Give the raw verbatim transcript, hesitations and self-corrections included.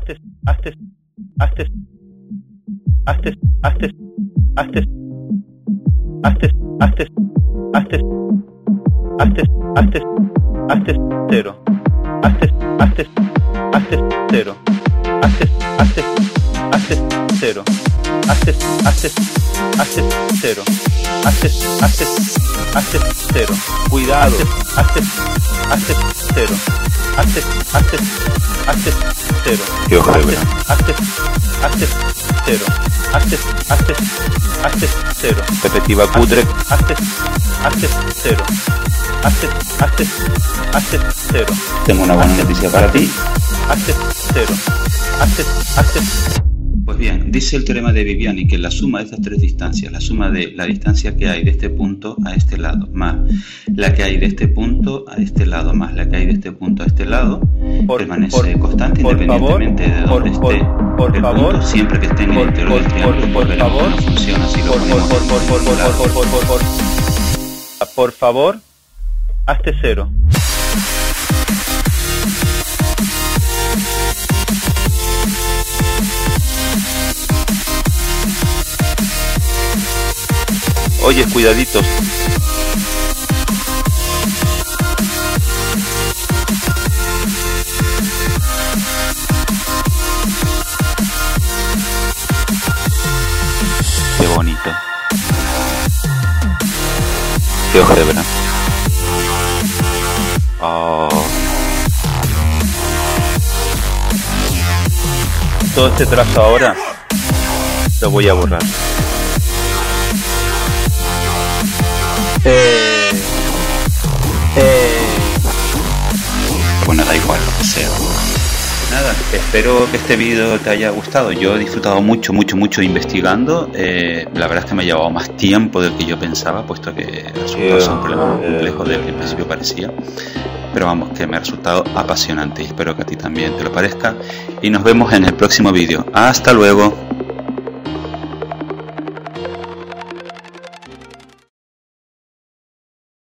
hazte, hazte, hazte, hazte, hazte, hazte, hazte, hazte, hazte, hazte, hazte, hazte cero, hazte, hazte, hazte cero, hazte, hazte, hazte cero, hazte, hazte, hazte cero, hazte, hazte, hazte cero, Cuidado. hazte, hazte cero, hazte, hazte, hazte cero, Qué ojebra. hazte, hazte cero, hazte, hazte, hazte cero, Efectiva cutre. hazte, hazte cero, hazte, hazte, hazte cero, Tengo una buena noticia para ti. hazte cero, hazte, hazte. Pues bien, dice el teorema de Viviani que la suma de estas tres distancias, la suma de la distancia que hay de este punto a este lado, más la que hay de este punto a este lado, más la que hay de este punto a este lado, Por- permanece por- constante por independientemente favor, de donde por- esté por- por el favor, punto, siempre que esté en el por- interior por- del triángulo, por- pues por veremos favor, cómo funciona si lo Por, por, ponemos por, en por, por, un por, lado. por, por, por, por. Por favor, hazte cero. Oye, cuidaditos. Qué bonito. Qué ojebra. Oh. Todo este trazo ahora lo voy a borrar. Eh, eh, Bueno, da igual lo que sea. Nada, espero que este vídeo te haya gustado. Yo he disfrutado mucho, mucho, mucho investigando. Eh, la verdad es que me ha llevado más tiempo del que yo pensaba, puesto que resultados son problemas más complejos del que en principio parecía. Pero vamos, que me ha resultado apasionante y espero que a ti también te lo parezca. Y nos vemos en el próximo vídeo. Hasta luego.